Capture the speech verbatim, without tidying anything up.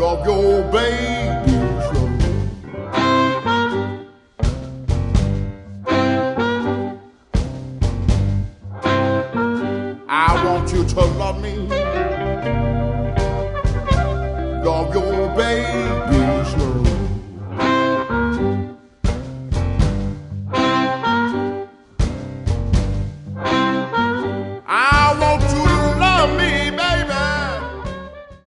love your baby slow. I want you to love me